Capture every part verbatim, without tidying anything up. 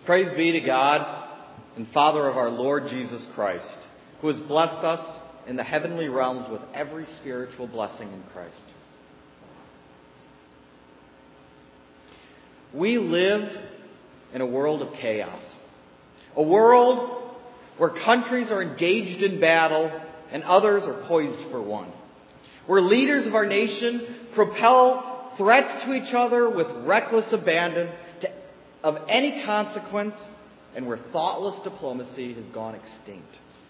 Praise be to God and Father of our Lord Jesus Christ, who has blessed us in the heavenly realms with every spiritual blessing in Christ. We live in a world of chaos, a world where countries are engaged in battle and others are poised for one, where leaders of our nation propel threats to each other with reckless abandon to, of any consequence, and where thoughtless diplomacy has gone extinct.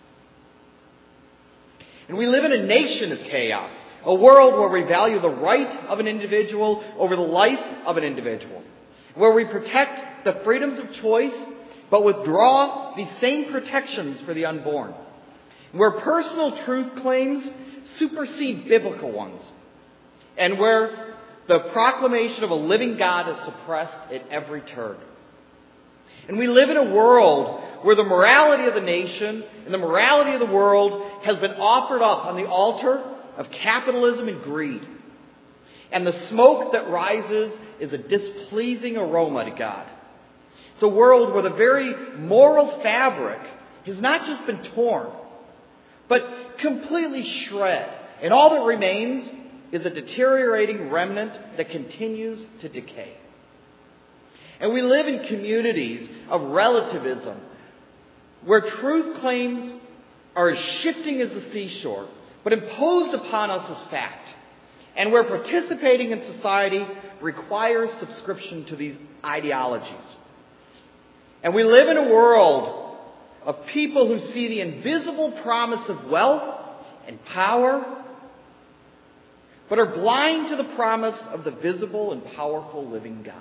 And we live in a nation of chaos, a world where we value the right of an individual over the life of an individual, where we protect the freedoms of choice but withdraw these same protections for the unborn, where personal truth claims supersede biblical ones, and where the proclamation of a living God is suppressed at every turn. And we live in a world where the morality of the nation and the morality of the world has been offered up on the altar of capitalism and greed. And the smoke that rises is a displeasing aroma to God. It's a world where the very moral fabric has not just been torn, but completely shred. And all that remains is a deteriorating remnant that continues to decay. And we live in communities of relativism where truth claims are as shifting as the seashore, but imposed upon us as fact, and where participating in society requires subscription to these ideologies. And we live in a world of people who see the invisible promise of wealth and power, but are blind to the promise of the visible and powerful living God.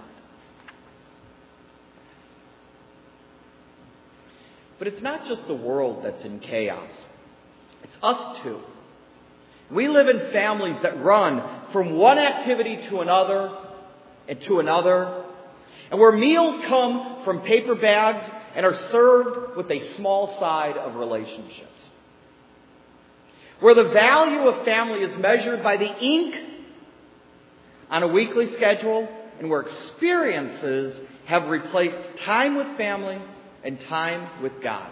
But it's not just the world that's in chaos. It's us too. We live in families that run from one activity to another and to another, and where meals come from paper bags and are served with a small side of relationships. Where the value of family is measured by the ink on a weekly schedule, and where experiences have replaced time with family and time with God.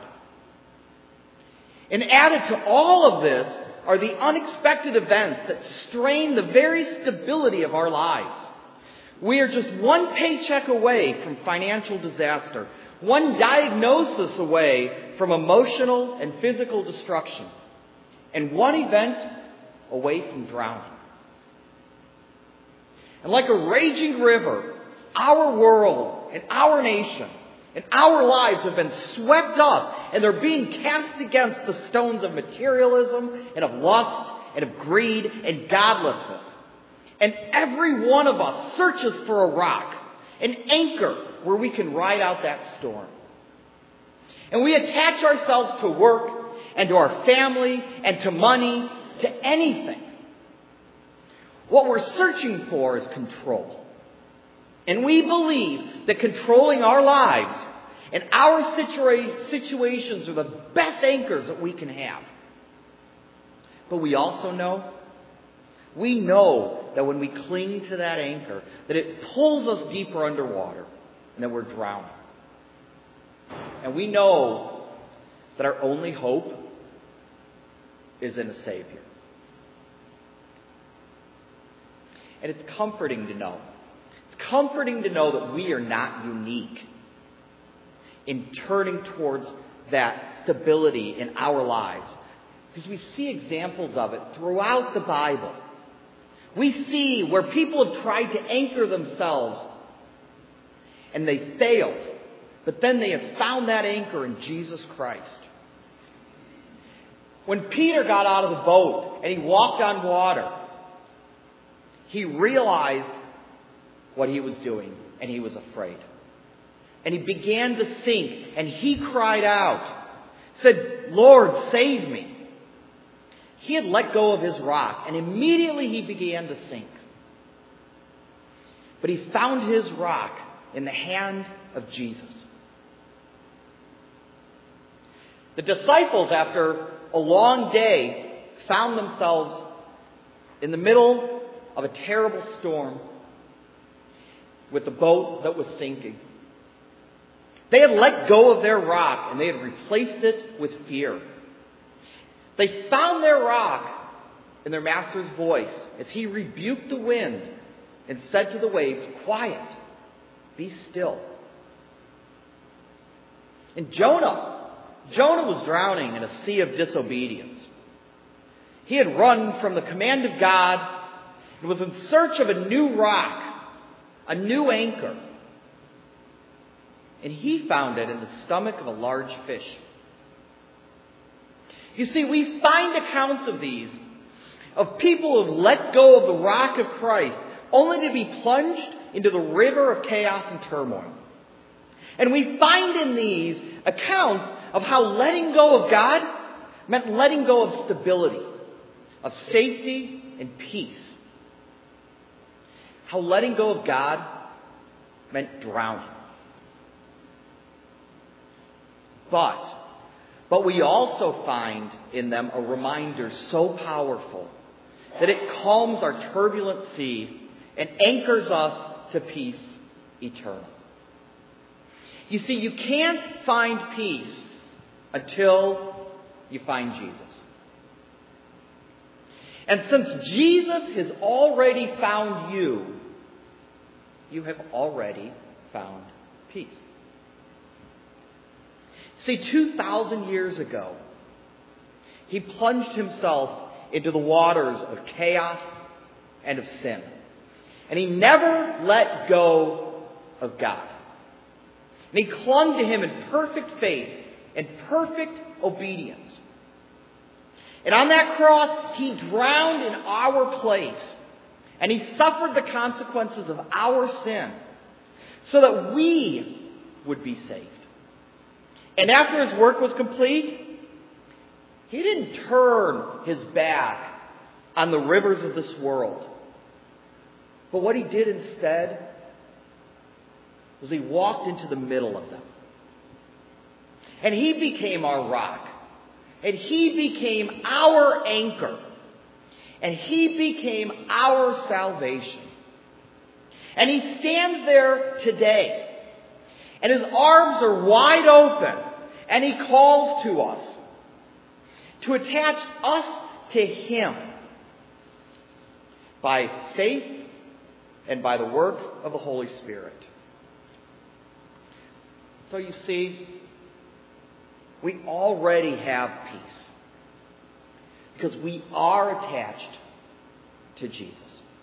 And added to all of this are the unexpected events that strain the very stability of our lives. We are just one paycheck away from financial disaster, one diagnosis away from emotional and physical destruction, and one event away from drowning. And like a raging river, our world and our nation and our lives have been swept up, and they're being cast against the stones of materialism and of lust and of greed and godlessness. And every one of us searches for a rock, an anchor where we can ride out that storm. And we attach ourselves to work and to our family and to money, to anything. What we're searching for is control. And we believe that controlling our lives and our situa- situations are the best anchors that we can have. But we also know, we know that when we cling to that anchor, that it pulls us deeper underwater and that we're drowning. And we know that our only hope is in a Savior. And it's comforting to know. It's comforting to know that we are not unique in turning towards that stability in our lives, because we see examples of it throughout the Bible. We see where people have tried to anchor themselves and they failed, but then they have found that anchor in Jesus Christ. When Peter got out of the boat and he walked on water, he realized what he was doing, and he was afraid. And he began to sink, and he cried out, said, "Lord, save me." He had let go of his rock, and immediately he began to sink. But he found his rock in the hand of Jesus. The disciples, after a long day, found themselves in the middle of a terrible storm with the boat that was sinking. They had let go of their rock and they had replaced it with fear. They found their rock in their master's voice as he rebuked the wind and said to the waves, "Quiet, be still." And Jonah, Jonah was drowning in a sea of disobedience. He had run from the command of God and was in search of a new rock, a new anchor. And he found it in the stomach of a large fish. You see, we find accounts of these, of people who have let go of the rock of Christ, only to be plunged into the river of chaos and turmoil. And we find in these accounts of how letting go of God meant letting go of stability, of safety and peace. How letting go of God meant drowning. But, but we also find in them a reminder so powerful that it calms our turbulent sea and anchors us to peace eternal. You see, you can't find peace until you find Jesus. And since Jesus has already found you, you have already found peace. See, two thousand years ago, he plunged himself into the waters of chaos and of sin. And he never let go of God. And he clung to him in perfect faith and perfect obedience. And on that cross, he drowned in our place. And he suffered the consequences of our sin so that we would be saved. And after his work was complete, he didn't turn his back on the rivers of this world. But what he did instead was he walked into the middle of them. And he became our rock. And he became our anchor. And he became our salvation. And he stands there today. And his arms are wide open. And he calls to us to attach us to him by faith and by the work of the Holy Spirit. So you see, we already have peace because we are attached to Jesus.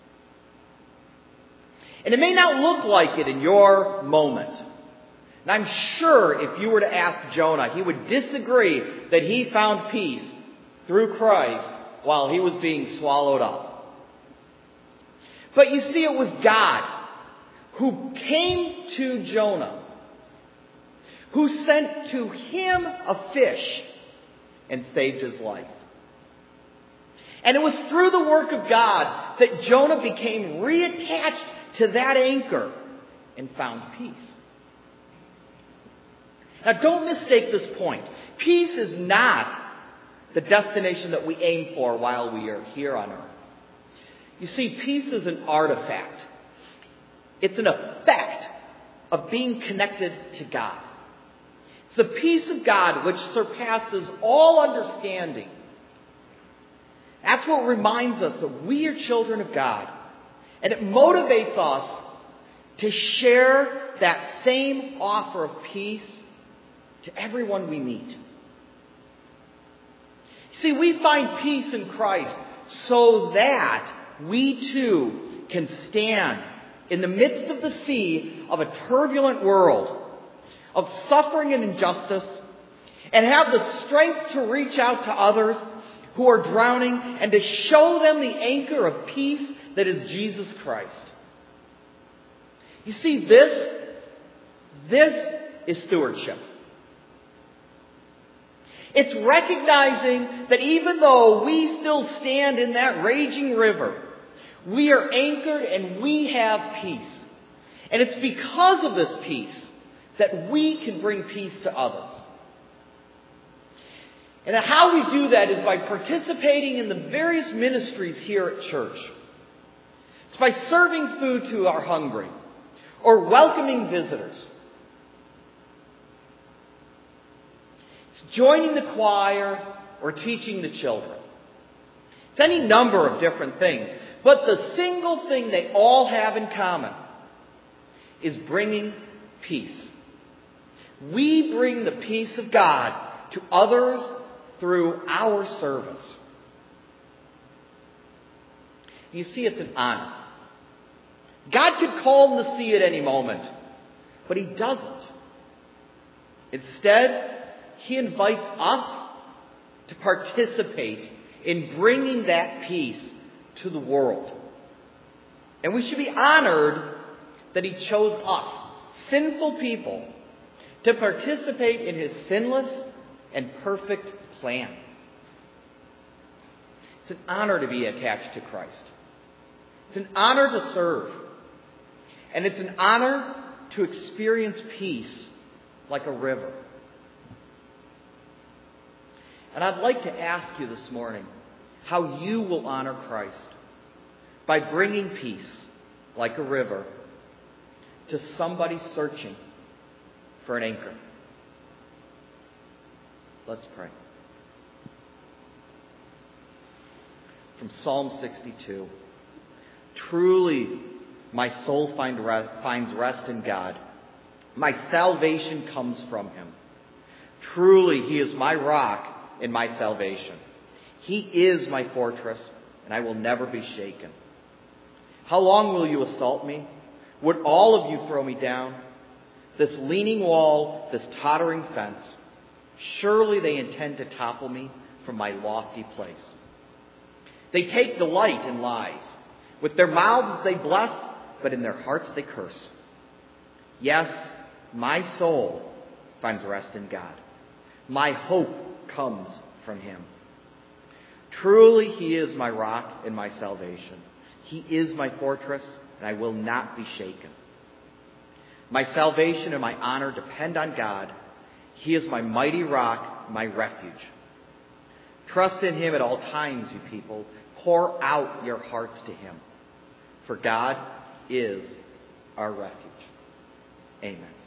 And it may not look like it in your moment. And I'm sure if you were to ask Jonah, he would disagree that he found peace through Christ while he was being swallowed up. But you see, it was God who came to Jonah, who sent to him a fish and saved his life. And it was through the work of God that Jonah became reattached to that anchor and found peace. Now, don't mistake this point. Peace is not the destination that we aim for while we are here on earth. You see, peace is an artifact. It's an effect of being connected to God. It's the peace of God which surpasses all understanding. That's what reminds us that we are children of God. And it motivates us to share that same offer of peace to everyone we meet. See, we find peace in Christ so that we too can stand in the midst of the sea of a turbulent world, of suffering and injustice, and have the strength to reach out to others who are drowning and to show them the anchor of peace that is Jesus Christ. You see, this, this is stewardship. It's recognizing that even though we still stand in that raging river, we are anchored and we have peace. And it's because of this peace that we can bring peace to others. And how we do that is by participating in the various ministries here at church. It's by serving food to our hungry or welcoming visitors. It's joining the choir or teaching the children. It's any number of different things. But the single thing they all have in common is bringing peace. We bring the peace of God to others through our service. You see, it's an honor. God could call them to see at any moment, but He doesn't. Instead, He invites us to participate in bringing that peace to the world. And we should be honored that He chose us, sinful people, to participate in His sinless and perfect plan. It's an honor to be attached to Christ. It's an honor to serve. And it's an honor to experience peace like a river. And I'd like to ask you this morning how you will honor Christ by bringing peace like a river to somebody searching for an anchor. Let's pray. From Psalm sixty-two. Truly, my soul find rest, finds rest in God. My salvation comes from Him. Truly, He is my rock and my salvation. He is my fortress, and I will never be shaken. How long will you assault me? Would all of you throw me down? This leaning wall, this tottering fence, surely they intend to topple me from my lofty place. They take delight in lies. With their mouths they bless, but in their hearts they curse. Yes, my soul finds rest in God. My hope comes from Him. Truly, He is my rock and my salvation. He is my fortress, and I will not be shaken. My salvation and my honor depend on God. He is my mighty rock, my refuge. Trust in Him at all times, you people. Pour out your hearts to Him. For God is our refuge. Amen.